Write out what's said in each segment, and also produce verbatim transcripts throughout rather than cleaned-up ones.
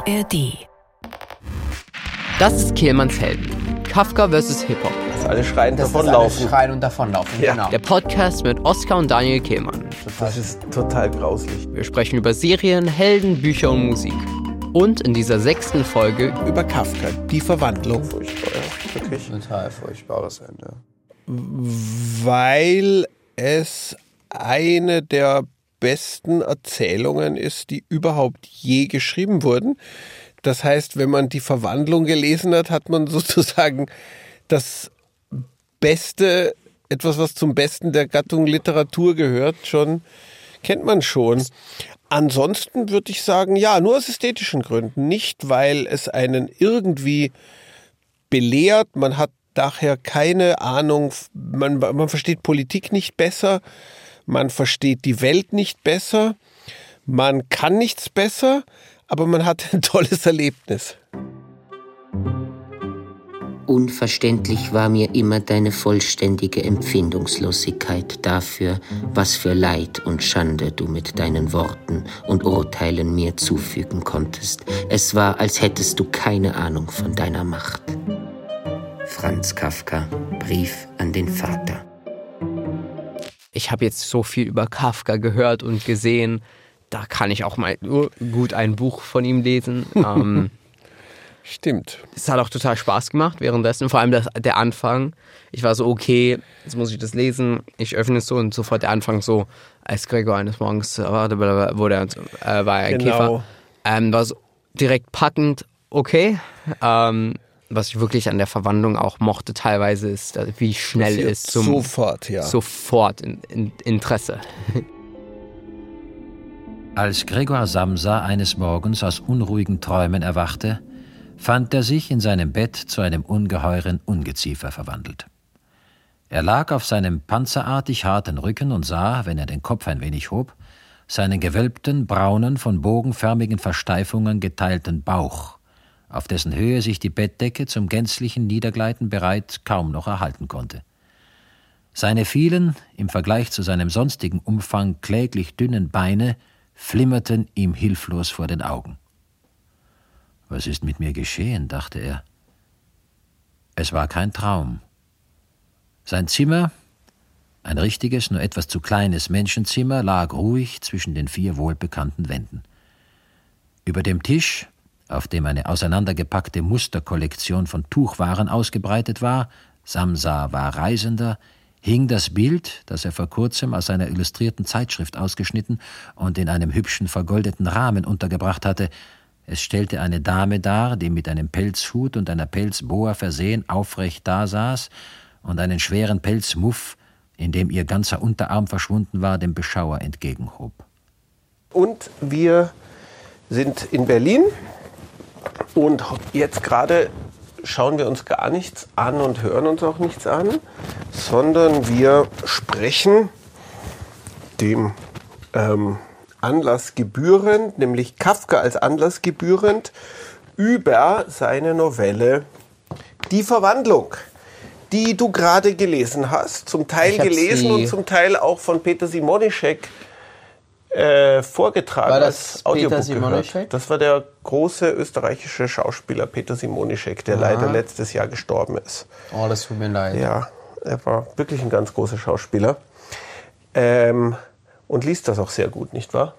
R D. Das ist Kehlmanns Helden. Kafka versus Hip-Hop. Dass alle schreien Das davonlaufen. Alle schreien und davonlaufen, Ja. genau. Der Podcast mit Oskar und Daniel Kehlmann. Das ist total grauslich. Wir sprechen über Serien, Helden, Bücher und Musik. Und in dieser sechsten Folge über Kafka, die Verwandlung. Furchtbar, ja. Wirklich. Total furchtbares Ende. Weil es eine der besten Erzählungen ist, die überhaupt je geschrieben wurden. Das heißt, wenn man die Verwandlung gelesen hat, hat man sozusagen das Beste, etwas, was zum Besten der Gattung Literatur gehört, schon kennt man schon. Ansonsten würde ich sagen, ja, nur aus ästhetischen Gründen. Nicht, weil es einen irgendwie belehrt. Man hat daher keine Ahnung, man, man versteht Politik nicht besser, man versteht die Welt nicht besser, man kann nichts besser, aber man hat ein tolles Erlebnis. Unverständlich war mir immer deine vollständige Empfindungslosigkeit dafür, was für Leid und Schande du mit deinen Worten und Urteilen mir zufügen konntest. Es war, als hättest du keine Ahnung von deiner Macht. Franz Kafka, Brief an den Vater. ich habe jetzt so viel über Kafka gehört und gesehen, da kann ich auch mal gut ein Buch von ihm lesen. ähm, Stimmt. Es hat auch total Spaß gemacht währenddessen, vor allem das, der Anfang. Ich war so, okay, jetzt muss ich das lesen. Ich öffne es so und sofort der Anfang so, als Gregor eines Morgens äh, wurde, äh, war er ein Genau. Käfer. Ähm, war so direkt packend, okay. Ähm, was ich wirklich an der Verwandlung auch mochte teilweise ist, wie schnell Passiert ist zum sofort, ja. sofort in, in, Interesse. Als Gregor Samsa eines Morgens aus unruhigen Träumen erwachte, fand er sich in seinem Bett zu einem ungeheuren Ungeziefer verwandelt. Er lag auf seinem panzerartig harten Rücken und sah, wenn er den Kopf ein wenig hob, seinen gewölbten, braunen, von bogenförmigen Versteifungen geteilten Bauch, auf dessen Höhe sich die Bettdecke zum gänzlichen Niedergleiten bereit kaum noch erhalten konnte. Seine vielen, im Vergleich zu seinem sonstigen Umfang kläglich dünnen Beine flimmerten ihm hilflos vor den Augen. »Was ist mit mir geschehen?« dachte er. Es war kein Traum. Sein Zimmer, ein richtiges, nur etwas zu kleines Menschenzimmer, lag ruhig zwischen den vier wohlbekannten Wänden. Über dem Tisch, auf dem eine auseinandergepackte Musterkollektion von Tuchwaren ausgebreitet war, Samsa war Reisender, hing das Bild, das er vor kurzem aus einer illustrierten Zeitschrift ausgeschnitten und in einem hübschen vergoldeten Rahmen untergebracht hatte. Es stellte eine Dame dar, die mit einem Pelzhut und einer Pelzboa versehen aufrecht dasaß und einen schweren Pelzmuff, in dem ihr ganzer Unterarm verschwunden war, dem Beschauer entgegenhob. Und wir sind in Berlin und jetzt gerade schauen wir uns gar nichts an und hören uns auch nichts an, sondern wir sprechen dem ähm, Anlass gebührend, nämlich Kafka als Anlass gebührend, über seine Novelle Die Verwandlung, die du gerade gelesen hast, zum Teil gelesen und zum Teil auch von Peter Simonischek äh, vorgetragen. War das als Audiobook Peter Simonischek? gehört. Das war der große österreichische Schauspieler Peter Simonischek, der Aha. leider letztes Jahr gestorben ist. Oh, das tut mir leid. Ja, er war wirklich ein ganz großer Schauspieler. Ähm, und liest das auch sehr gut, nicht wahr?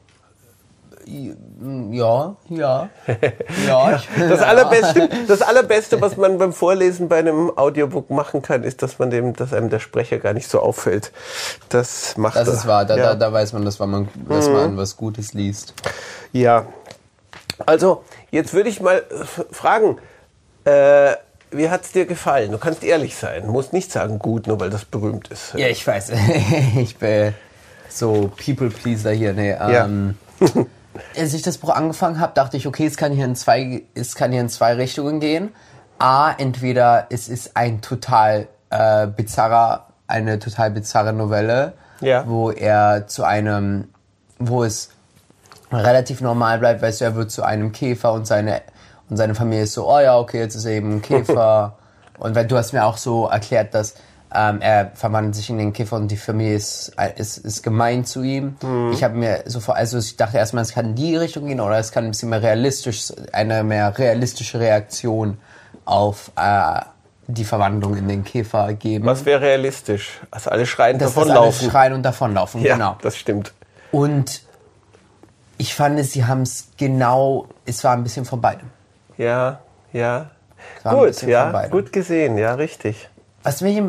Ja, ja. ja ich, Das Allerbeste, das Allerbeste, was man beim Vorlesen bei einem Audiobook machen kann, ist, dass man dem, dass einem der Sprecher gar nicht so auffällt. Das macht Das er. ist wahr, da, ja. da, da weiß man, dass man, dass man was Gutes liest. Ja. Also, jetzt würde ich mal f- fragen, äh, wie hat es dir gefallen? Du kannst ehrlich sein, du musst nicht sagen gut, nur weil das berühmt ist. Ja, ich weiß. Ich bin so People-Pleaser hier. Nee, ähm, Ja. Als ich das Buch angefangen habe, dachte ich, okay, es kann hier in zwei, es kann hier in zwei Richtungen gehen. A, entweder es ist ein total äh, bizarrer, eine total bizarre Novelle, Ja. wo er zu einem, wo es relativ normal bleibt, weißt du, er wird zu einem Käfer und seine und seine Familie ist so, oh ja, okay, jetzt ist er eben ein Käfer. Und weil du hast mir auch so erklärt, dass Ähm, er verwandelt sich in den Käfer und die Familie ist, ist, ist gemein zu ihm. Mhm. Ich habe mir sofort, also ich dachte erstmal, es kann in die Richtung gehen oder es kann ein bisschen mehr realistisch, eine mehr realistische Reaktion auf äh, die Verwandlung in den Käfer geben. Was wäre realistisch? Dass alle schreien und dass davonlaufen. Dass alle schreien und davonlaufen, ja, genau. Das stimmt. Und ich fand, sie haben es genau, es war ein bisschen von beidem. Ja, ja. Gut, ja, gut gesehen, ja, richtig. Was mich,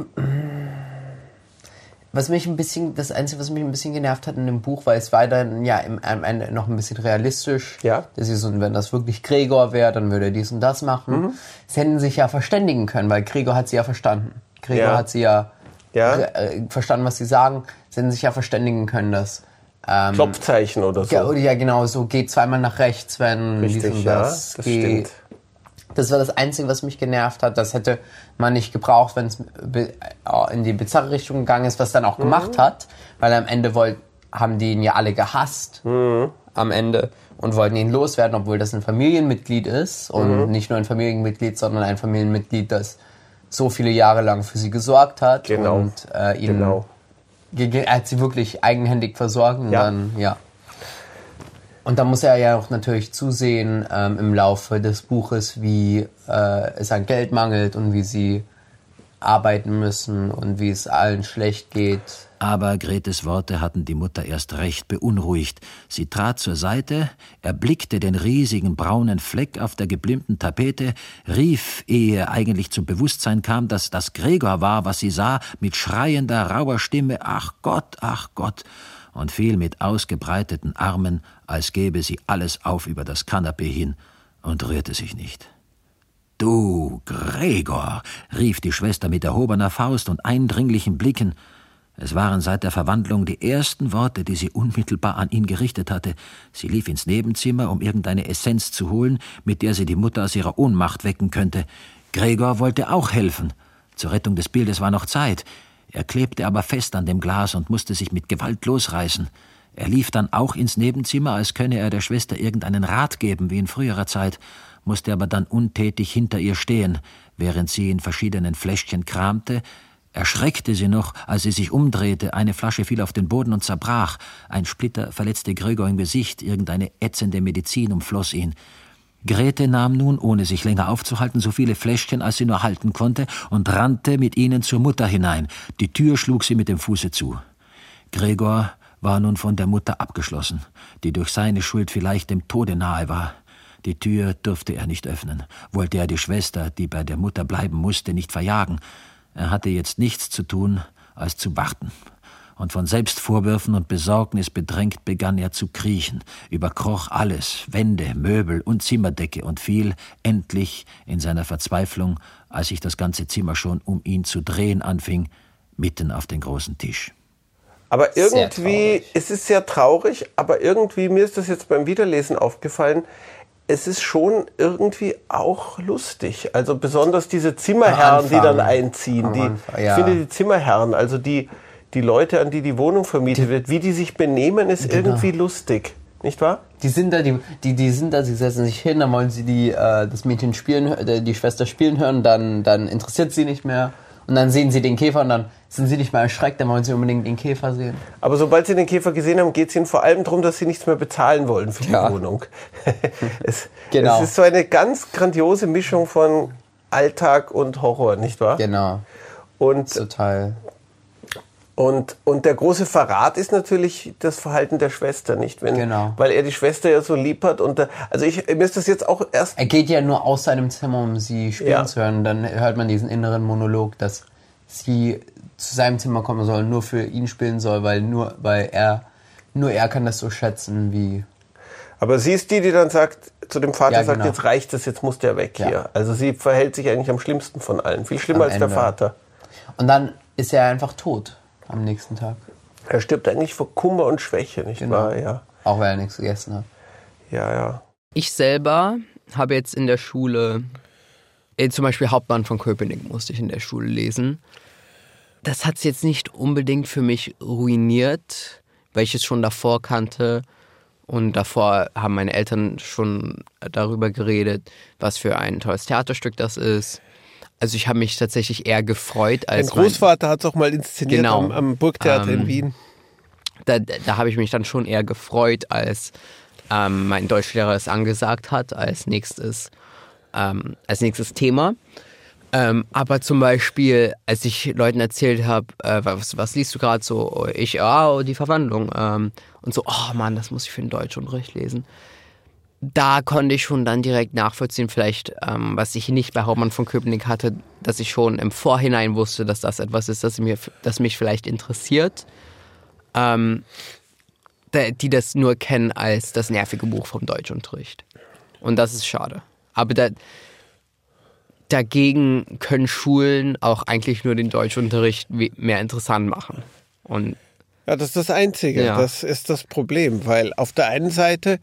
was mich ein bisschen, das Einzige, was mich ein bisschen genervt hat in dem Buch, weil es war dann ja im, am Ende noch ein bisschen realistisch. Ja. Das ist so, wenn das wirklich Gregor wäre, dann würde er dies und das machen. Mhm. Sie hätten sich ja verständigen können, weil Gregor hat sie ja verstanden. Gregor ja. hat sie ja, ja. Äh, verstanden, was sie sagen. Sie hätten sich ja verständigen können, dass ähm, Klopfzeichen oder so. Ja, ja, genau, so geht zweimal nach rechts, wenn richtig, dies und das, ja, das geht. Stimmt. Das war das Einzige, was mich genervt hat. Das hätte man nicht gebraucht, wenn es in die bizarre Richtung gegangen ist, was dann auch mhm. gemacht hat. Weil am Ende wollt, haben die ihn ja alle gehasst. Mhm. Am Ende. Und wollten ihn loswerden, obwohl das ein Familienmitglied ist. Und mhm. nicht nur ein Familienmitglied, sondern ein Familienmitglied, das so viele Jahre lang für sie gesorgt hat. Genau. Und äh, ihn genau. Er hat sie wirklich eigenhändig versorgt. Und ja. dann, ja. Und da muss er ja auch natürlich zusehen ähm, im Laufe des Buches, wie äh, es an Geld mangelt und wie sie arbeiten müssen und wie es allen schlecht geht. Aber Gretes Worte hatten die Mutter erst recht beunruhigt. Sie trat zur Seite, erblickte den riesigen braunen Fleck auf der geblimbten Tapete, rief, ehe er eigentlich zum Bewusstsein kam, dass das Gregor war, was sie sah, mit schreiender, rauer Stimme, »Ach Gott, ach Gott«, und fiel mit ausgebreiteten Armen, als gäbe sie alles auf über das Kanapee hin, und rührte sich nicht. »Du, Gregor«, rief die Schwester mit erhobener Faust und eindringlichen Blicken. Es waren seit der Verwandlung die ersten Worte, die sie unmittelbar an ihn gerichtet hatte. Sie lief ins Nebenzimmer, um irgendeine Essenz zu holen, mit der sie die Mutter aus ihrer Ohnmacht wecken könnte. Gregor wollte auch helfen. Zur Rettung des Bildes war noch Zeit. Er klebte aber fest an dem Glas und musste sich mit Gewalt losreißen. Er lief dann auch ins Nebenzimmer, als könne er der Schwester irgendeinen Rat geben, wie in früherer Zeit, musste aber dann untätig hinter ihr stehen, während sie in verschiedenen Fläschchen kramte, erschreckte sie noch, als sie sich umdrehte, eine Flasche fiel auf den Boden und zerbrach, ein Splitter verletzte Gregor im Gesicht, irgendeine ätzende Medizin umfloss ihn. Grete nahm nun, ohne sich länger aufzuhalten, so viele Fläschchen, als sie nur halten konnte, und rannte mit ihnen zur Mutter hinein. Die Tür schlug sie mit dem Fuße zu. Gregor war nun von der Mutter abgeschlossen, die durch seine Schuld vielleicht dem Tode nahe war. Die Tür durfte er nicht öffnen, wollte er die Schwester, die bei der Mutter bleiben musste, nicht verjagen. Er hatte jetzt nichts zu tun, als zu warten. Und von Selbstvorwürfen und Besorgnis bedrängt begann er zu kriechen, überkroch alles, Wände, Möbel und Zimmerdecke und fiel endlich in seiner Verzweiflung, als sich das ganze Zimmer schon um ihn zu drehen anfing, mitten auf den großen Tisch. Aber irgendwie, es ist sehr traurig, aber irgendwie, mir ist das jetzt beim Wiederlesen aufgefallen, es ist schon irgendwie auch lustig. Also besonders diese Zimmerherren, die dann einziehen. Die, Anfang, ja. Ich finde die Zimmerherren, also die, die Leute, an die die Wohnung vermietet die, wird, wie die sich benehmen, ist genau. irgendwie lustig. Nicht wahr? Die sind da, die, die, die sind da, sie setzen sich hin, dann wollen sie die, äh, das Mädchen spielen, die Schwester spielen hören, dann, dann interessiert sie nicht mehr. Und dann sehen sie den Käfer und dann sind sie nicht mehr erschreckt, dann wollen sie unbedingt den Käfer sehen. Aber sobald sie den Käfer gesehen haben, geht es ihnen vor allem darum, dass sie nichts mehr bezahlen wollen für die ja. Wohnung. es, genau. es ist so eine ganz grandiose Mischung von Alltag und Horror, nicht wahr? Genau. Und, Total. Und, und der große Verrat ist natürlich das Verhalten der Schwester, nicht? Wenn, genau. Weil er die Schwester ja so lieb hat. Und da, also ich, mir ist das jetzt auch erst... Er geht ja nur aus seinem Zimmer, um sie spielen ja. zu hören. Dann hört man diesen inneren Monolog, dass sie zu seinem Zimmer kommen soll, nur für ihn spielen soll, weil nur, weil er, nur er kann das so schätzen, wie... Aber sie ist die, die dann sagt, zu dem Vater ja, sagt, genau. jetzt reicht es, jetzt muss der weg ja. hier. Also sie verhält sich eigentlich am schlimmsten von allen. Viel schlimmer am als Ende. Der Vater. Und dann ist er einfach tot am nächsten Tag. Er stirbt eigentlich vor Kummer und Schwäche, nicht genau. wahr? Ja. Auch weil er nichts gegessen hat. Ja, ja. Ich selber habe jetzt in der Schule, äh, zum Beispiel Hauptmann von Köpenick musste ich in der Schule lesen. Das hat es jetzt nicht unbedingt für mich ruiniert, weil ich es schon davor kannte. Und davor haben meine Eltern schon darüber geredet, was für ein tolles Theaterstück das ist. also ich habe mich tatsächlich eher gefreut als... Mein Großvater hat es auch mal inszeniert genau, am, am Burgtheater ähm, in Wien. Da, da habe ich mich dann schon eher gefreut, als ähm, mein Deutschlehrer es angesagt hat, als nächstes, ähm, als nächstes Thema. Ähm, aber zum Beispiel, als ich Leuten erzählt habe, äh, was, was liest du gerade so? Ich, oh, die Verwandlung. Ähm, und so, oh Mann, das muss ich für den Deutschunterricht lesen. Da konnte ich schon dann direkt nachvollziehen, vielleicht, ähm, was ich nicht bei Hauptmann von Köpenick hatte, dass ich schon im Vorhinein wusste, dass das etwas ist, das, mir, das mich vielleicht interessiert. Ähm, die das nur kennen als das nervige Buch vom Deutschunterricht. Und das ist schade. Aber da, dagegen können Schulen auch eigentlich nur den Deutschunterricht mehr interessant machen. Und ja, das ist das Einzige. Ja. Das ist das Problem, weil auf der einen Seite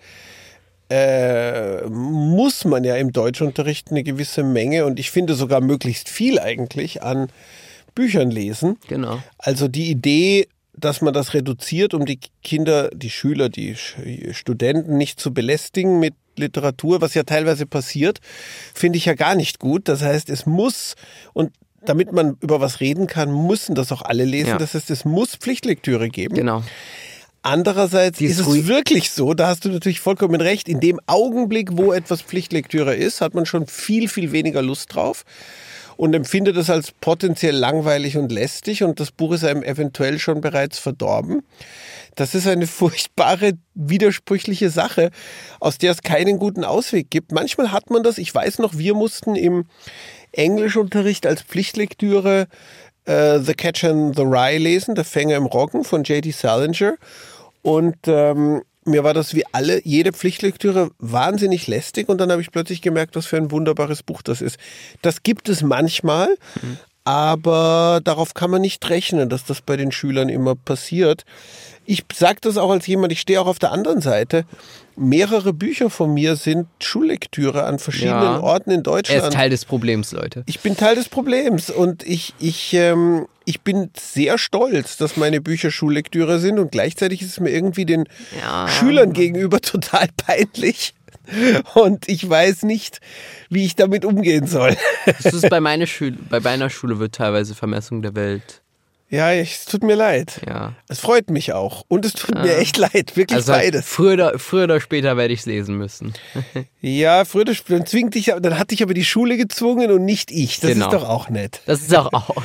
äh, muss man ja im Deutschunterricht eine gewisse Menge und ich finde sogar möglichst viel eigentlich an Büchern lesen. Genau. Also die Idee, dass man das reduziert, um die Kinder, die Schüler, die Studenten nicht zu belästigen mit Literatur, was ja teilweise passiert, finde ich ja gar nicht gut. Das heißt, es muss, und damit man über was reden kann, müssen das auch alle lesen. Ja. Das heißt, es muss Pflichtlektüre geben. Genau. Andererseits ist es wirklich so, da hast du natürlich vollkommen recht, in dem Augenblick, wo etwas Pflichtlektüre ist, hat man schon viel, viel weniger Lust drauf und empfindet es als potenziell langweilig und lästig und das Buch ist einem eventuell schon bereits verdorben. Das ist eine furchtbare, widersprüchliche Sache, aus der es keinen guten Ausweg gibt. Manchmal hat man das, ich weiß noch, wir mussten im Englischunterricht als Pflichtlektüre äh, The Catcher in the Rye lesen, Der Fänger im Roggen von J D Salinger. Und ähm, mir war das wie alle, jede Pflichtlektüre wahnsinnig lästig und dann habe ich plötzlich gemerkt, was für ein wunderbares Buch das ist. Das gibt es manchmal, mhm. aber darauf kann man nicht rechnen, dass das bei den Schülern immer passiert. Ich sage das auch als jemand, ich stehe auch auf der anderen Seite. Mehrere Bücher von mir sind Schullektüre an verschiedenen ja. Orten in Deutschland. Er ist Teil des Problems, Leute. Ich bin Teil des Problems und ich, ich, ähm, ich bin sehr stolz, dass meine Bücher Schullektüre sind und gleichzeitig ist es mir irgendwie den ja. Schülern gegenüber total peinlich. Und ich weiß nicht, wie ich damit umgehen soll. Das ist bei meiner Schule, bei meiner Schule wird teilweise Vermessung der Welt. Ja, es tut mir leid. Ja. Es freut mich auch. Und es tut ja. mir echt leid. Wirklich also beides. Früher oder, früher oder später werde ich es lesen müssen. Ja, früher oder später. Dann zwingt dich, dann hat dich aber die Schule gezwungen und nicht ich. Das genau. ist doch auch nett. Das ist auch, auch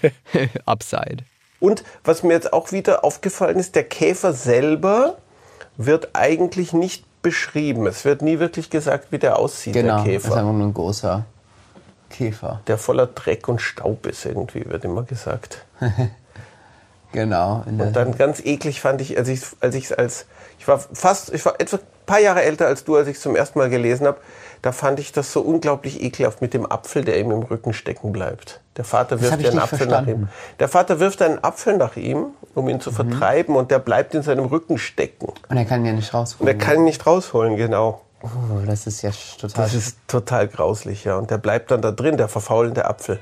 Upside. Und was mir jetzt auch wieder aufgefallen ist, der Käfer selber wird eigentlich nicht beschrieben. Es wird nie wirklich gesagt, wie der aussieht, genau, der Käfer. Genau, das ist einfach nur ein großer Käfer. Der voller Dreck und Staub ist irgendwie, wird immer gesagt. Genau. Und dann ganz eklig fand ich, als ich als ich als ich war fast, ich war etwa ein paar Jahre älter als du, als ich es zum ersten Mal gelesen habe. Da fand ich das so unglaublich ekelhaft mit dem Apfel, der ihm im Rücken stecken bleibt. Der Vater wirft einen Apfel verstanden. nach ihm. Der Vater wirft einen Apfel nach ihm, um ihn zu vertreiben, mhm. und der bleibt in seinem Rücken stecken. Und er kann ihn ja nicht rausholen. Und er kann ihn nicht rausholen, genau. Oh, das ist ja total. Das ist total grauslich, ja. Und der bleibt dann da drin, der verfaulende Apfel.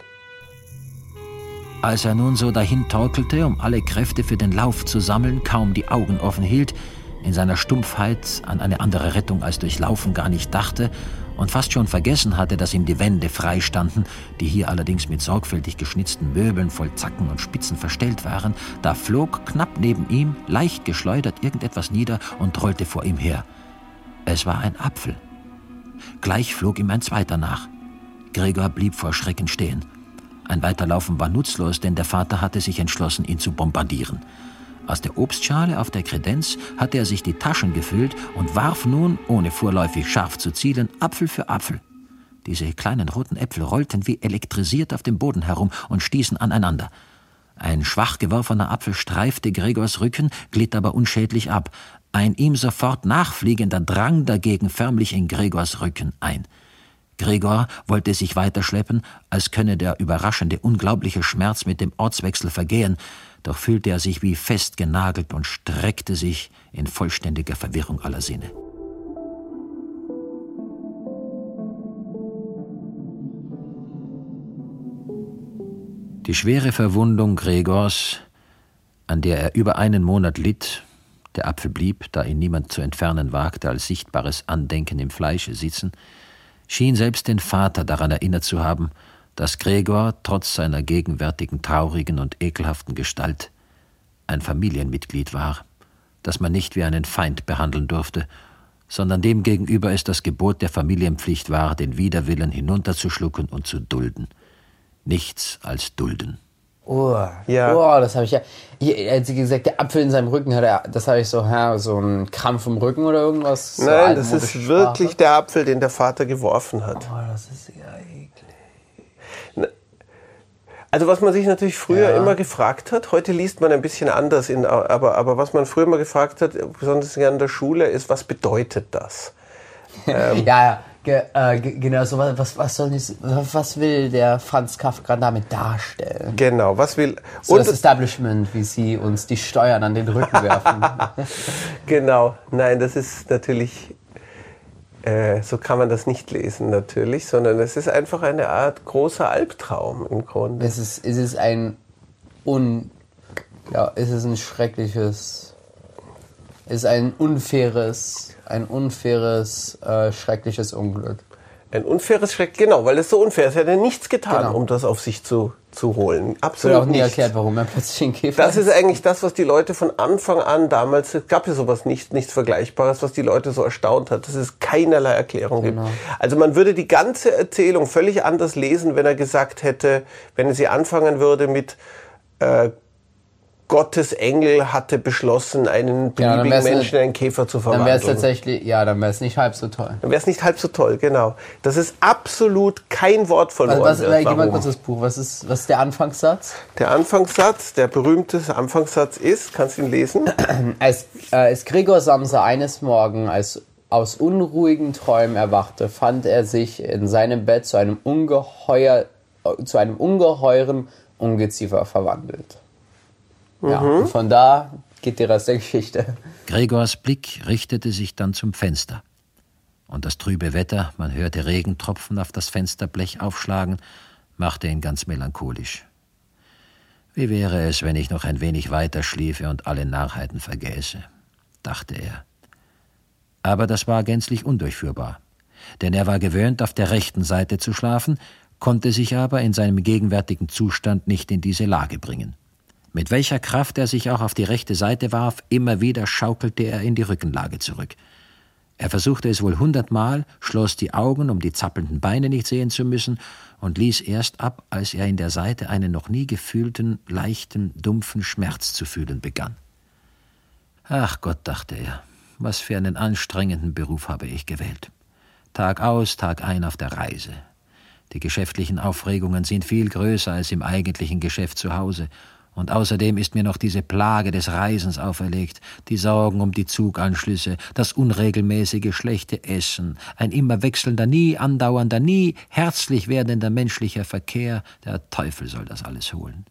Als er nun so dahin torkelte, um alle Kräfte für den Lauf zu sammeln, kaum die Augen offen hielt, in seiner Stumpfheit an eine andere Rettung als durch Laufen gar nicht dachte und fast schon vergessen hatte, dass ihm die Wände frei standen, die hier allerdings mit sorgfältig geschnitzten Möbeln voll Zacken und Spitzen verstellt waren, da flog knapp neben ihm, leicht geschleudert, irgendetwas nieder und rollte vor ihm her. Es war ein Apfel. Gleich flog ihm ein zweiter nach. Gregor blieb vor Schrecken stehen. Ein Weiterlaufen war nutzlos, denn der Vater hatte sich entschlossen, ihn zu bombardieren. Aus der Obstschale auf der Kredenz hatte er sich die Taschen gefüllt und warf nun, ohne vorläufig scharf zu zielen, Apfel für Apfel. Diese kleinen roten Äpfel rollten wie elektrisiert auf dem Boden herum und stießen aneinander. Ein schwach geworfener Apfel streifte Gregors Rücken, glitt aber unschädlich ab. Ein ihm sofort nachfliegender drang dagegen förmlich in Gregors Rücken ein. Gregor wollte sich weiterschleppen, als könne der überraschende, unglaubliche Schmerz mit dem Ortswechsel vergehen, doch fühlte er sich wie festgenagelt und streckte sich in vollständiger Verwirrung aller Sinne. Die schwere Verwundung Gregors, an der er über einen Monat litt, der Apfel blieb, da ihn niemand zu entfernen wagte, als sichtbares Andenken im Fleische sitzen, schien selbst den Vater daran erinnert zu haben, dass Gregor trotz seiner gegenwärtigen traurigen und ekelhaften Gestalt ein Familienmitglied war, das man nicht wie einen Feind behandeln durfte, sondern dem gegenüber es das Gebot der Familienpflicht war, den Widerwillen hinunterzuschlucken und zu dulden. Nichts als dulden. Oh, Ja. oh, das habe ich ja. Hier, als sie gesagt, der Apfel in seinem Rücken hat er, das habe ich so, ja, so einen Krampf im Rücken oder irgendwas. So Nein, das ist altmodische wirklich Sprache. der Apfel, den der Vater geworfen hat. Oh, das ist ja eklig. Also was man sich natürlich früher Ja. immer gefragt hat, heute liest man ein bisschen anders, in, aber, aber was man früher immer gefragt hat, besonders in der Schule, ist, was bedeutet das? Ja, ja, ge, äh, ge, genau, so was, was, was soll nicht, was will der Franz Kafka damit darstellen? Genau, was will... So und das Establishment, wie sie uns die Steuern an den Rücken werfen. Genau, nein, das ist natürlich... Äh, so kann man das nicht lesen natürlich, sondern es ist einfach eine Art großer Albtraum im Grunde. Es ist, es ist ein un, ja, es ist ein schreckliches, es ist ein unfaires, ein unfaires, äh, schreckliches Unglück. Ein unfaires Schreck, genau, weil es so unfair ist. Er hat ja nichts getan, Genau. um das auf sich zu, zu holen. Es wird Absolut auch nie nicht. erklärt, warum er plötzlich einen Käfer Das ist eigentlich das, was die Leute von Anfang an damals, es gab ja sowas nicht, nichts Vergleichbares, was die Leute so erstaunt hat, dass es keinerlei Erklärung Genau. gibt. Also man würde die ganze Erzählung völlig anders lesen, wenn er gesagt hätte, wenn sie anfangen würde mit äh, Gottes Engel hatte beschlossen, einen Ja, dann beliebigen wär's Menschen in eine- einen Käfer zu Dann verwandeln. wäre es tatsächlich, ja, dann wäre es nicht halb so toll. Dann wäre es nicht halb so toll, genau. Das ist absolut kein Wort verloren. Was, was, wird. gib mal Warum? kurz das Buch. Was ist, was ist der Anfangssatz? Der Anfangssatz, der berühmte Anfangssatz ist, kannst du ihn lesen? Als, äh, als Gregor Samsa eines Morgens als aus unruhigen Träumen erwachte, fand er sich in seinem Bett zu einem, ungeheuer, äh, zu einem ungeheuren Ungeziefer verwandelt. Ja, und von da geht die Rest der Geschichte. Gregors Blick richtete sich dann zum Fenster. Und das trübe Wetter, man hörte Regentropfen auf das Fensterblech aufschlagen, machte ihn ganz melancholisch. Wie wäre es, wenn ich noch ein wenig weiter schliefe und alle Narrheiten vergäße, dachte er. Aber das war gänzlich undurchführbar, denn er war gewöhnt, auf der rechten Seite zu schlafen, konnte sich aber in seinem gegenwärtigen Zustand nicht in diese Lage bringen. Mit welcher Kraft er sich auch auf die rechte Seite warf, immer wieder schaukelte er in die Rückenlage zurück. Er versuchte es wohl hundertmal, schloss die Augen, um die zappelnden Beine nicht sehen zu müssen, und ließ erst ab, als er in der Seite einen noch nie gefühlten, leichten, dumpfen Schmerz zu fühlen begann. Ach Gott, dachte er, was für einen anstrengenden Beruf habe ich gewählt. Tag aus, Tag ein auf der Reise. Die geschäftlichen Aufregungen sind viel größer als im eigentlichen Geschäft zu Hause. Und außerdem ist mir noch diese Plage des Reisens auferlegt, die Sorgen um die Zuganschlüsse, das unregelmäßige schlechte Essen, ein immer wechselnder, nie andauernder, nie herzlich werdender menschlicher Verkehr, der Teufel soll das alles holen.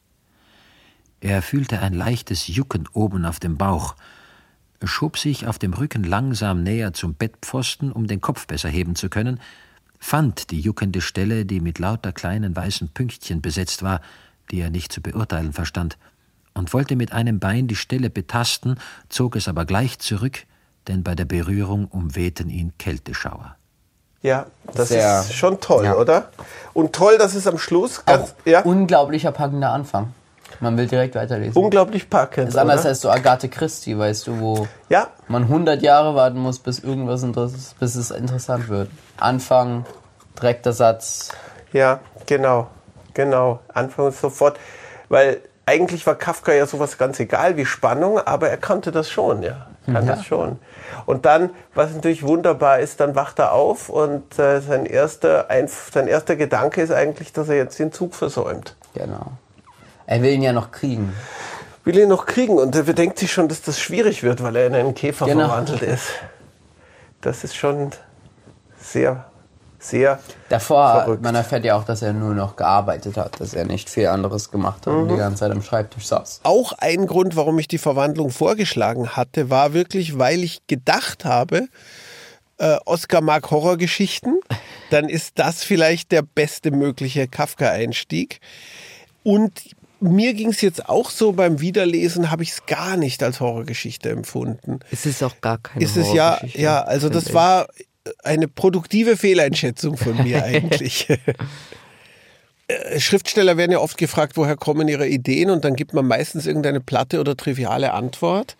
Er fühlte ein leichtes Jucken oben auf dem Bauch, schob sich auf dem Rücken langsam näher zum Bettpfosten, um den Kopf besser heben zu können, fand die juckende Stelle, die mit lauter kleinen weißen Pünktchen besetzt war, die er nicht zu beurteilen verstand, und wollte mit einem Bein die Stelle betasten, zog es aber gleich zurück, denn bei der Berührung umwehten ihn Kälteschauer. Ja, das Sehr- ist schon toll, ja. oder? Und toll, dass es am Schluss ganz, Auch ja, unglaublicher packender Anfang. Man will direkt weiterlesen. unglaublich packend. Das ist anders oder? als so Agathe Christie, weißt du, wo Ja, man hundert Jahre warten muss, bis irgendwas interess- bis es interessant wird. Anfang, direkter Satz. ja, genau, genau. Anfang sofort, weil eigentlich war Kafka ja sowas ganz egal wie Spannung, aber er kannte das schon, ja, kann Ja. das schon. Und dann, was natürlich wunderbar ist, dann wacht er auf und äh, sein erster, ein, sein erster Gedanke ist eigentlich, dass er jetzt den Zug versäumt. Genau. Er will ihn ja noch kriegen. Will ihn noch kriegen und er bedenkt sich schon, dass das schwierig wird, weil er in einen Käfer Genau. verwandelt ist. Das ist schon sehr, sehr Davor, verrückt. man erfährt ja auch, dass er nur noch gearbeitet hat, dass er nicht viel anderes gemacht hat und die ganze Zeit am Schreibtisch saß. Auch ein Grund, warum ich die Verwandlung vorgeschlagen hatte, war wirklich, weil ich gedacht habe, äh, Oskar mag Horrorgeschichten, dann ist das vielleicht der beste mögliche Kafka-Einstieg. Und mir ging es jetzt auch so, beim Wiederlesen habe ich es gar nicht als Horrorgeschichte empfunden. Es ist auch gar keine Ist es ja, Horrorgeschichte, ja, also das finde ich. war eine produktive Fehleinschätzung von mir eigentlich. äh, Schriftsteller werden ja oft gefragt, woher kommen ihre Ideen, und dann gibt man meistens irgendeine platte oder triviale Antwort.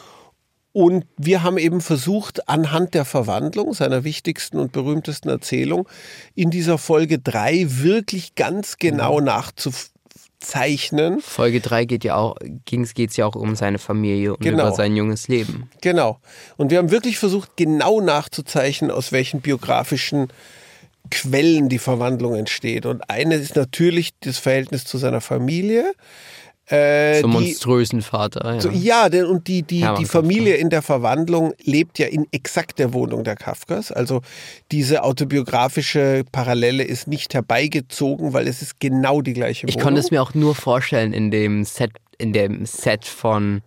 Und wir haben eben versucht, anhand der Verwandlung, seiner wichtigsten und berühmtesten Erzählung, in dieser Folge drei wirklich ganz genau nachzuzeichnen. Folge drei geht ja auch, geht es ja auch um seine Familie und Genau. über sein junges Leben. Genau. Und wir haben wirklich versucht, genau nachzuzeichnen, aus welchen biografischen Quellen die Verwandlung entsteht. Und eine ist natürlich das Verhältnis zu seiner Familie. Äh, Zum die, monströsen Vater. Ja, so, ja denn, und die, die, Hermann die Familie in der Verwandlung lebt ja in exakt der Wohnung der Kafkas. Also diese autobiografische Parallele ist nicht herbeigezogen, weil es ist genau die gleiche ich Wohnung. konnte es mir auch nur vorstellen in dem Set, in dem Set von,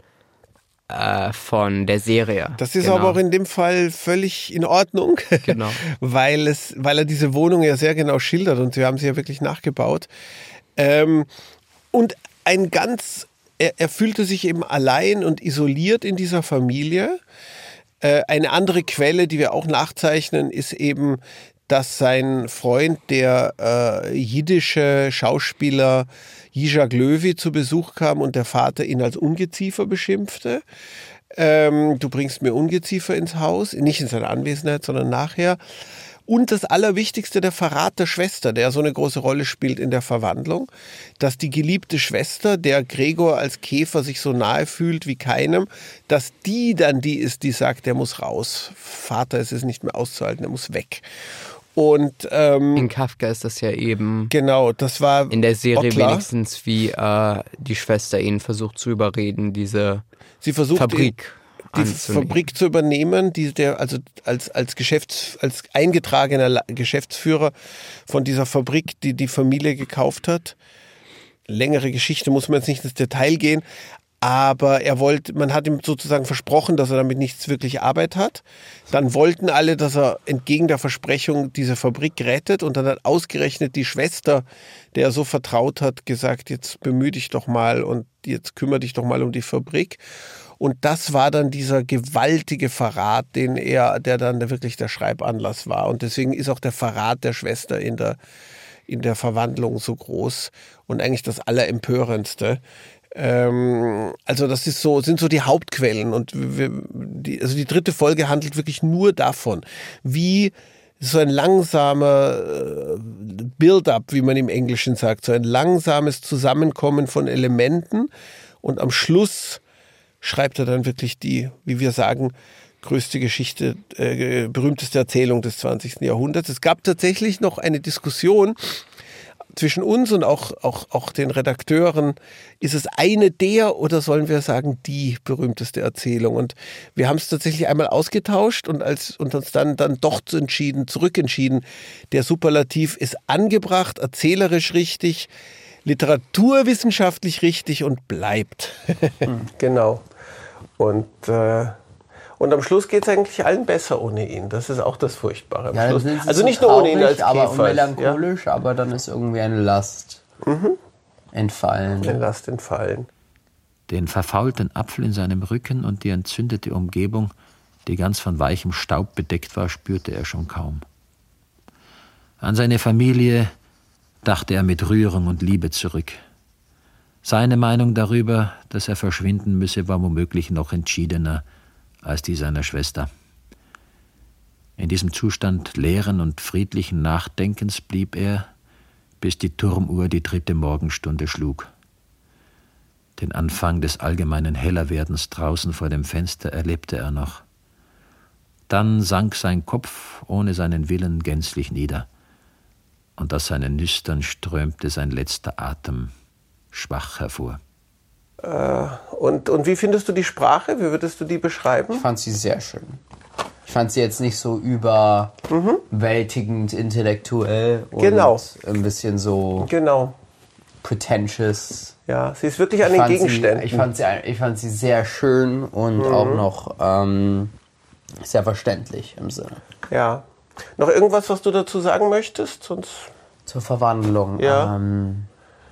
äh, von der Serie. Das ist genau. aber auch in dem Fall völlig in Ordnung, Genau. weil, es, weil er diese Wohnung ja sehr genau schildert, und wir haben sie ja wirklich nachgebaut. Ähm, und ein ganz, er, er fühlte sich eben allein und isoliert in dieser Familie. Äh, eine andere Quelle, die wir auch nachzeichnen, ist eben, dass sein Freund, der äh, jiddische Schauspieler Jizak Löwy, zu Besuch kam und der Vater ihn als Ungeziefer beschimpfte. Ähm, du bringst mir Ungeziefer ins Haus, nicht in seiner Anwesenheit, sondern nachher. Und das Allerwichtigste, der Verrat der Schwester, der so eine große Rolle spielt in der Verwandlung, dass die geliebte Schwester, der Gregor als Käfer sich so nahe fühlt wie keinem, dass die dann die ist, die sagt, der muss raus. Vater, es ist nicht mehr auszuhalten, er muss weg. Und ähm, in Kafka ist das ja eben genau, das war in der Serie Ottler. wenigstens, wie äh, die Schwester ihn versucht zu überreden, diese Sie versucht Fabrik die anzunehmen. Fabrik zu übernehmen, die der also als als Geschäfts als eingetragener La- Geschäftsführer von dieser Fabrik, die die Familie gekauft hat. Längere Geschichte, muss man jetzt nicht ins Detail gehen, aber er wollte, man hat ihm sozusagen versprochen, dass er damit nichts wirklich Arbeit hat. Dann wollten alle, dass er entgegen der Versprechung diese Fabrik rettet, und dann hat ausgerechnet die Schwester, der er so vertraut hat, gesagt, jetzt bemühe dich doch mal und jetzt kümmere dich doch mal um die Fabrik. Und das war dann dieser gewaltige Verrat, den er, der dann wirklich der Schreibanlass war. Und deswegen ist auch der Verrat der Schwester in der, in der Verwandlung so groß und eigentlich das Allerempörendste. Ähm, also das ist so, sind so die Hauptquellen. Und wir, die, also die dritte Folge handelt wirklich nur davon, wie so ein langsamer Build-up, wie man im Englischen sagt, so ein langsames Zusammenkommen von Elementen, und am Schluss schreibt er dann wirklich die, wie wir sagen, größte Geschichte, äh, berühmteste Erzählung des zwanzigsten Jahrhunderts. Es gab tatsächlich noch eine Diskussion zwischen uns und auch, auch, auch den Redakteuren. Ist es eine der oder sollen wir sagen die berühmteste Erzählung? Und wir haben es tatsächlich einmal ausgetauscht und, als, und uns dann, dann doch entschieden, zurückentschieden. Der Superlativ ist angebracht, erzählerisch richtig, literaturwissenschaftlich richtig und bleibt. Genau. Und, äh, und am Schluss geht es eigentlich allen besser ohne ihn. Das ist auch das Furchtbare am Ja, Schluss. dann ist es Also so nicht nur ohne ihn als traurig, aber und Käfer. melancholisch, aber dann ist irgendwie eine Last entfallen. Ja, eine Last entfallen. Den verfaulten Apfel in seinem Rücken und die entzündete Umgebung, die ganz von weichem Staub bedeckt war, spürte er schon kaum. An seine Familie dachte er mit Rührung und Liebe zurück. Seine Meinung darüber, dass er verschwinden müsse, war womöglich noch entschiedener als die seiner Schwester. In diesem Zustand leeren und friedlichen Nachdenkens blieb er, bis die Turmuhr die dritte Morgenstunde schlug. Den Anfang des allgemeinen Hellerwerdens draußen vor dem Fenster erlebte er noch. Dann sank sein Kopf ohne seinen Willen gänzlich nieder, und aus seinen Nüstern strömte sein letzter Atem schwach hervor. Äh, und, und wie findest du die Sprache? Wie würdest du die beschreiben? Ich fand sie sehr schön. Ich fand sie jetzt nicht so überwältigend intellektuell und Genau. ein bisschen so Genau. pretentious. Ja, sie ist wirklich an Ich den fand Gegenständen. Sie, ich, fand sie, ich fand sie sehr schön und Mhm. auch noch ähm, sehr verständlich im Sinne. Ja. Noch irgendwas, was du dazu sagen möchtest? Sonst Zur Verwandlung. Ja. Ähm,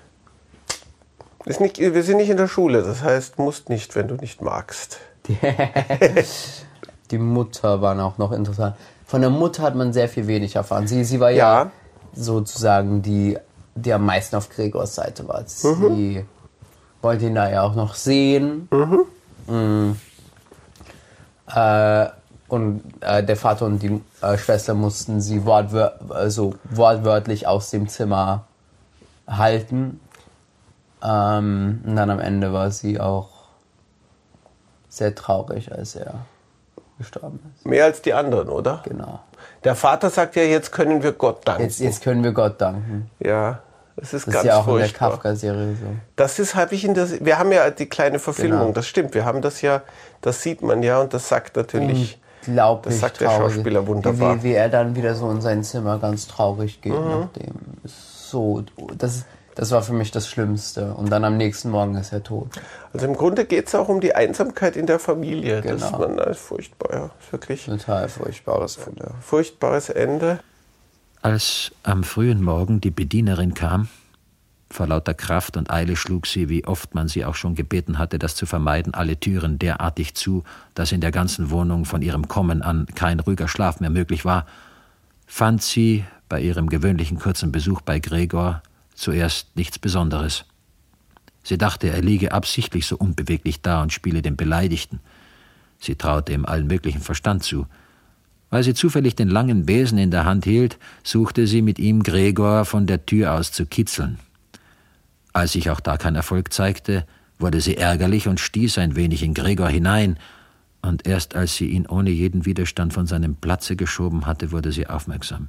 ist nicht, wir sind nicht in der Schule, das heißt, musst nicht, wenn du nicht magst. die, die Mutter war auch noch interessant. Von der Mutter hat man sehr viel wenig erfahren. Sie, sie war ja, Ja. sozusagen die die am meisten auf Gregors Seite war. Sie mhm. wollte ihn da ja auch noch sehen. Mhm. Mhm. Äh, und äh, der Vater und die äh, Schwester mussten sie wortwör- also wortwörtlich aus dem Zimmer halten. Ähm, und dann am Ende war sie auch sehr traurig, als er gestorben ist. Mehr als die anderen, oder? Genau. Der Vater sagt ja, jetzt können wir Gott danken. Jetzt, jetzt können wir Gott danken. Ja, das ist das ganz ist ja auch furchtbar. in der Kafka-Serie so. Das ist, habe ich in der, wir haben ja die kleine Verfilmung, Genau. Das stimmt, wir haben das ja, das sieht man ja und das sagt natürlich, Unglaublich das sagt der traurig. Schauspieler wunderbar. Wie, wie er dann wieder so in sein Zimmer ganz traurig geht, Mhm. nachdem. Ist so, das, das war für mich das Schlimmste. Und dann am nächsten Morgen ist er tot. Also im Grunde geht es auch um die Einsamkeit in der Familie. Genau. Das man, das ist furchtbar, ja, ist wirklich Total furchtbares Ende. Furchtbares Ende. Als am frühen Morgen die Bedienerin kam, vor lauter Kraft und Eile schlug sie, wie oft man sie auch schon gebeten hatte, das zu vermeiden, alle Türen derartig zu, dass in der ganzen Wohnung von ihrem Kommen an kein ruhiger Schlaf mehr möglich war, fand sie bei ihrem gewöhnlichen kurzen Besuch bei Gregor zuerst nichts Besonderes. Sie dachte, er liege absichtlich so unbeweglich da und spiele den Beleidigten. Sie traute ihm allen möglichen Verstand zu. Weil sie zufällig den langen Besen in der Hand hielt, suchte sie mit ihm Gregor von der Tür aus zu kitzeln. Als sich auch da kein Erfolg zeigte, wurde sie ärgerlich und stieß ein wenig in Gregor hinein, und erst als sie ihn ohne jeden Widerstand von seinem Platze geschoben hatte, wurde sie aufmerksam.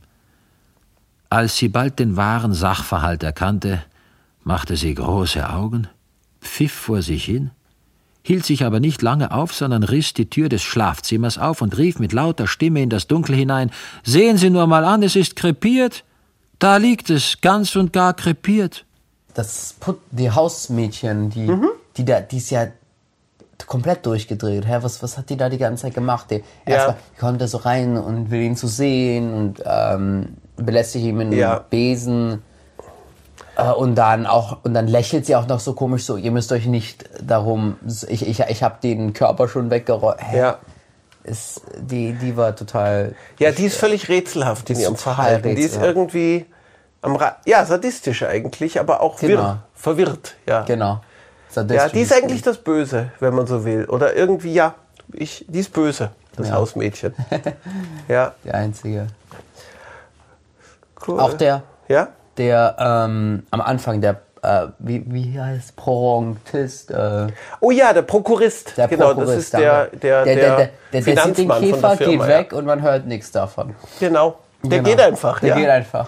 Als sie bald den wahren Sachverhalt erkannte, machte sie große Augen, pfiff vor sich hin, hielt sich aber nicht lange auf, sondern riss die Tür des Schlafzimmers auf und rief mit lauter Stimme in das Dunkel hinein: »Sehen Sie nur mal an, es ist krepiert! Da liegt es, ganz und gar krepiert!« Das Put die Hausmädchen, die, mhm. die da, die ist ja komplett durchgedreht. Hä, was, was hat die da die ganze Zeit gemacht? Die, Ja. Erstmal kommt er so rein und will ihn zu sehen und ähm, belästigt ihn mit einem Ja. Besen. Äh, und dann auch und dann lächelt sie auch noch so komisch so, ihr müsst euch nicht darum, ich, ich, ich habe den Körper schon weggeräumt. Ja. Ist, die, die war total... Ja, die ist völlig rätselhaft in ist ihrem total Verhalten. Die ist rätselhaft. irgendwie am Ra- ja, sadistisch eigentlich, aber auch Genau. wirr, verwirrt. Ja. Genau. Ja, die ist eigentlich das Böse, wenn man so will. Oder irgendwie, ja, ich, die ist böse, das Ja. Hausmädchen. Ja, Die einzige. cool. Auch der, Ja? der ähm, am Anfang, der, äh, wie, wie heißt Prontist? Äh, Oh ja, der Prokurist. der genau, Prokurist, das ist der, danke. der, der, der, der, der, der sieht den Finanzmann von Käfer, der Firma. geht weg und man hört nichts davon. Ja. Genau, der Genau. geht einfach. Der ja. geht einfach.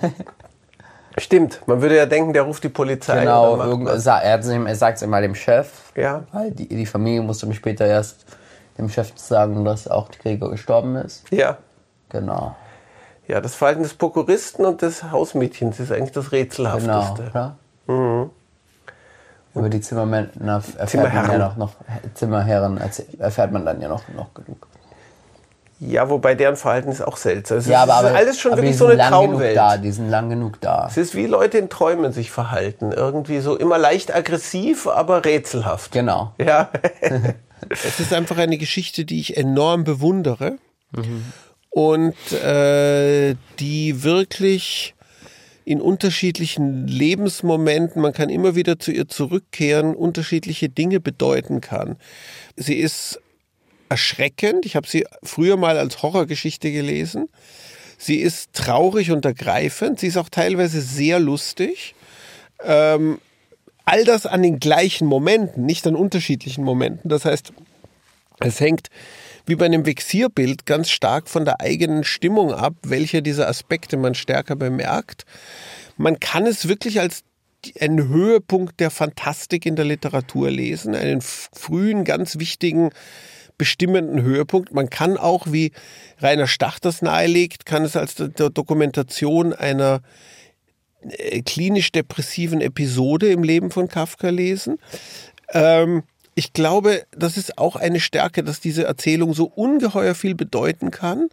Stimmt, man würde ja denken, der ruft die Polizei. Genau, oder macht irgend, was. sa- er, er sagt es immer dem Chef. Ja. Weil die, die Familie musste mich später erst dem Chef sagen, dass auch die Gregor gestorben ist. Ja. Genau. Ja, das Verhalten des Prokuristen und des Hausmädchens ist eigentlich das Genau. Rätselhafteste. Ja? Mhm. Über die Zimmermänner erfährt man Zimmerherren. ja noch, noch Zimmerherren erzäh- erfährt man dann ja noch, noch genug. Ja, wobei deren Verhalten ist auch seltsam. Es Ja, ist, aber, es ist aber alles schon aber wirklich die so sind eine lang genug Traumwelt. da, die sind lang genug da. Es ist wie Leute in Träumen sich verhalten. Irgendwie so immer leicht aggressiv, aber rätselhaft. Genau. Ja. Es ist einfach eine Geschichte, die ich enorm bewundere und äh, die wirklich in unterschiedlichen Lebensmomenten, man kann immer wieder zu ihr zurückkehren, unterschiedliche Dinge bedeuten kann. Sie ist erschreckend, ich habe sie früher mal als Horrorgeschichte gelesen. Sie ist traurig und ergreifend, sie ist auch teilweise sehr lustig. Ähm, all das an den gleichen Momenten, nicht an unterschiedlichen Momenten. Das heißt, es hängt wie bei einem Vexierbild ganz stark von der eigenen Stimmung ab, welche dieser Aspekte man stärker bemerkt. Man kann es wirklich als einen Höhepunkt der Fantastik in der Literatur lesen, einen frühen, ganz wichtigen, bestimmenden Höhepunkt. Man kann auch, wie Rainer Stach das nahelegt, kann es als Dokumentation einer klinisch-depressiven Episode im Leben von Kafka lesen. Ähm, ich glaube, das ist auch eine Stärke, dass diese Erzählung so ungeheuer viel bedeuten kann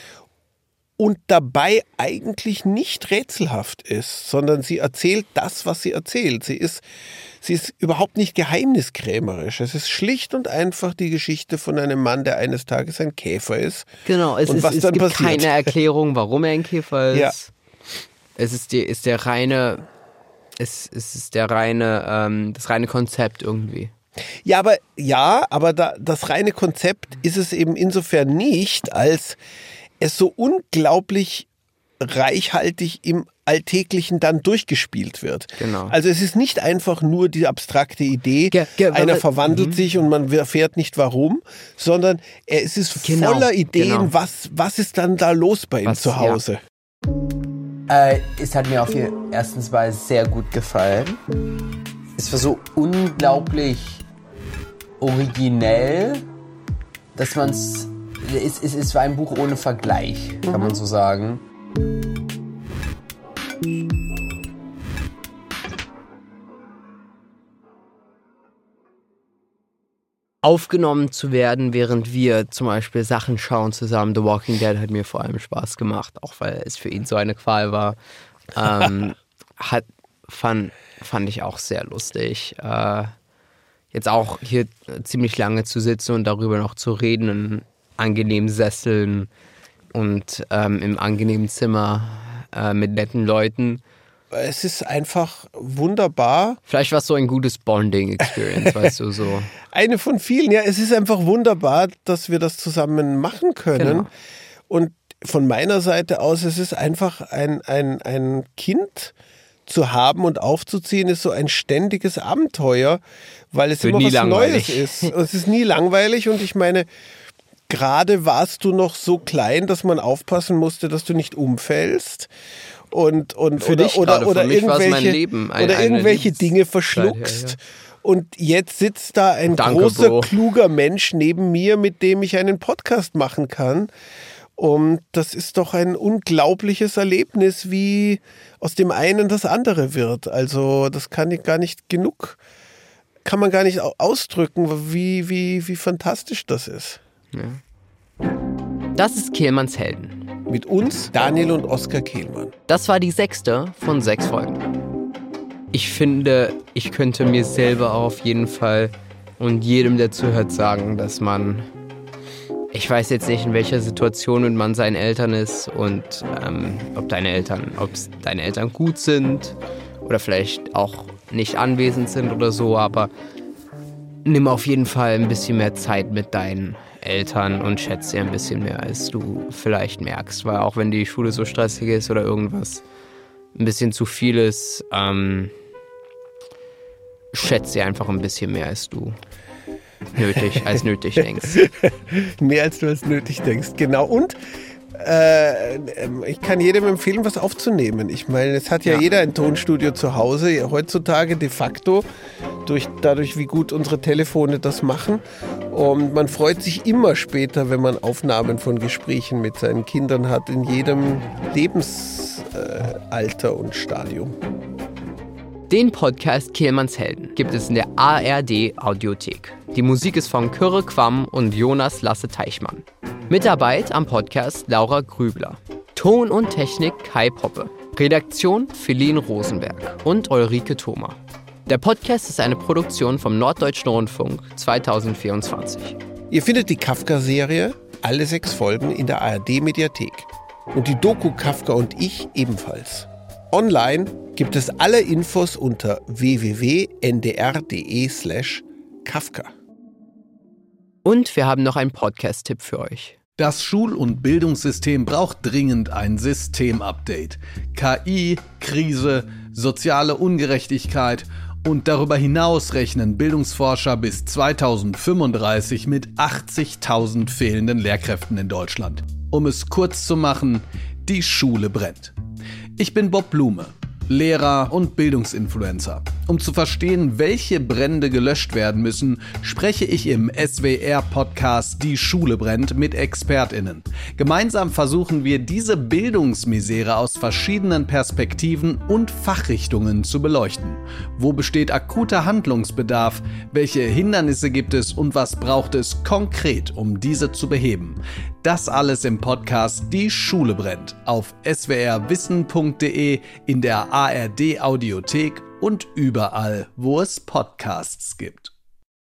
und dabei eigentlich nicht rätselhaft ist, sondern sie erzählt das, was sie erzählt. Sie ist, sie ist überhaupt nicht geheimniskrämerisch. Es ist schlicht und einfach die Geschichte von einem Mann, der eines Tages ein Käfer ist. Genau, es, Und ist, was es dann gibt passiert. keine Erklärung, warum er ein Käfer ist. Ja. Es ist, die, ist der reine, es, es ist der reine, ähm, das reine Konzept irgendwie. Ja, aber ja, aber da, das reine Konzept ist es eben insofern nicht, als es so unglaublich reichhaltig im Alltäglichen dann durchgespielt wird. Genau. Also es ist nicht einfach nur die abstrakte Idee, Ge- ge- einer weil- verwandelt mhm. sich und man erfährt nicht warum, sondern es ist Genau, voller Ideen, genau. was, was ist dann da los bei ihm Was- zu Hause. Äh, es hat mir auf jeden erstens mal sehr gut gefallen. Es war so unglaublich originell, dass man es, es, es, es war ein Buch ohne Vergleich, kann man so sagen. Aufgenommen zu werden, während wir zum Beispiel Sachen schauen zusammen. The Walking Dead hat mir vor allem Spaß gemacht, auch weil es für ihn so eine Qual war. Ähm, hat, fand, fand ich auch sehr lustig. Äh, jetzt auch hier ziemlich lange zu sitzen und darüber noch zu reden in angenehmen Sesseln und ähm, im angenehmen Zimmer äh, mit netten Leuten. Es ist einfach wunderbar. Vielleicht war es so ein gutes Bonding-Experience, weißt du, so. Eine von vielen, ja, es ist einfach wunderbar, dass wir das zusammen machen können. Genau. Und von meiner Seite aus, es ist einfach ein, ein, ein Kind zu haben und aufzuziehen, ist so ein ständiges Abenteuer, weil es Wird immer nie was langweilig. Neues ist. Und es ist nie langweilig und ich meine, gerade warst du noch so klein, dass man aufpassen musste, dass du nicht umfällst. Und, und Für oder, dich oder, gerade, für oder mich war's irgendwelche, mein Leben, ein- oder eine irgendwelche Lebenszeit, Dinge ja, verschluckst. ja. Und jetzt sitzt da ein Danke, großer, Bro. kluger Mensch neben mir, mit dem ich einen Podcast machen kann. Und das ist doch ein unglaubliches Erlebnis, wie aus dem einen das andere wird. Also das kann ich gar nicht genug, kann man gar nicht au- ausdrücken, wie, wie, wie fantastisch das ist. Das ist Kehlmanns Helden. Mit uns, Daniel und Oskar Kehlmann. Das war die sechste von sechs Folgen. Ich finde, ich könnte mir selber auf jeden Fall und jedem, der zuhört, sagen, dass man, ich weiß jetzt nicht, in welcher Situation mit man seinen Eltern ist und ähm, ob deine Eltern, ob deine Eltern gut sind oder vielleicht auch nicht anwesend sind oder so, aber nimm auf jeden Fall ein bisschen mehr Zeit mit deinen Eltern und schätze sie ein bisschen mehr, als du vielleicht merkst, weil auch wenn die Schule so stressig ist oder irgendwas ein bisschen zu viel ist, ähm, schätze sie einfach ein bisschen mehr, als du nötig, als nötig denkst. Mehr als du als nötig denkst, genau. Und äh, ich kann jedem empfehlen, was aufzunehmen. Ich meine, es hat ja, Ja. jeder ein Tonstudio zu Hause, heutzutage de facto, durch, dadurch, wie gut unsere Telefone das machen. Und man freut sich immer später, wenn man Aufnahmen von Gesprächen mit seinen Kindern hat, in jedem Lebensalter äh, und Stadium. Den Podcast Kehlmanns Helden gibt es in der A R D Audiothek. Die Musik ist von Kyrre Quam und Jonas Lasse Teichmann. Mitarbeit am Podcast Laura Grübler. Ton und Technik Kai Poppe. Redaktion Feline Rosenberg und Ulrike Thoma. Der Podcast ist eine Produktion vom Norddeutschen Rundfunk zweitausendvierundzwanzig. Ihr findet die Kafka-Serie, alle sechs Folgen, in der A R D-Mediathek. Und die Doku Kafka und ich ebenfalls. Online gibt es alle Infos unter w w w punkt n d r punkt d e slash Kafka. Und wir haben noch einen Podcast-Tipp für euch. Das Schul- und Bildungssystem braucht dringend ein Systemupdate. K I, Krise, soziale Ungerechtigkeit und darüber hinaus rechnen Bildungsforscher bis zweitausendfünfunddreißig mit achtzigtausend fehlenden Lehrkräften in Deutschland. Um es kurz zu machen, die Schule brennt. Ich bin Bob Blume, Lehrer und Bildungsinfluencer. Um zu verstehen, welche Brände gelöscht werden müssen, spreche ich im S W R-Podcast Die Schule brennt mit ExpertInnen. Gemeinsam versuchen wir, diese Bildungsmisere aus verschiedenen Perspektiven und Fachrichtungen zu beleuchten. Wo besteht akuter Handlungsbedarf? Welche Hindernisse gibt es und was braucht es konkret, um diese zu beheben? Das alles im Podcast Die Schule brennt auf s w r wissen punkt d e, in der A R D Audiothek und überall, wo es Podcasts gibt.